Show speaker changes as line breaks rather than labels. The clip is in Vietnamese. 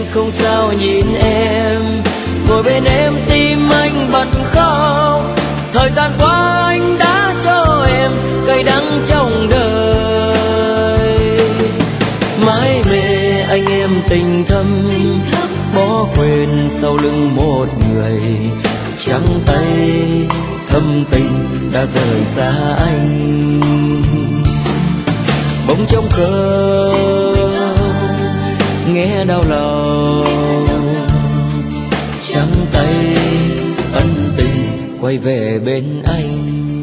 không sao nhìn em, ngồi bên em tim anh bật khóc. Thời gian qua anh đã cho em cay đắng trong đời. Mãi mê anh em tình thâm, bỏ quên sau lưng một người, trắng tay thâm tình đã rời xa anh. Bỗng trống cơn nghe đau lòng, trắng tay ân tình quay về bên anh.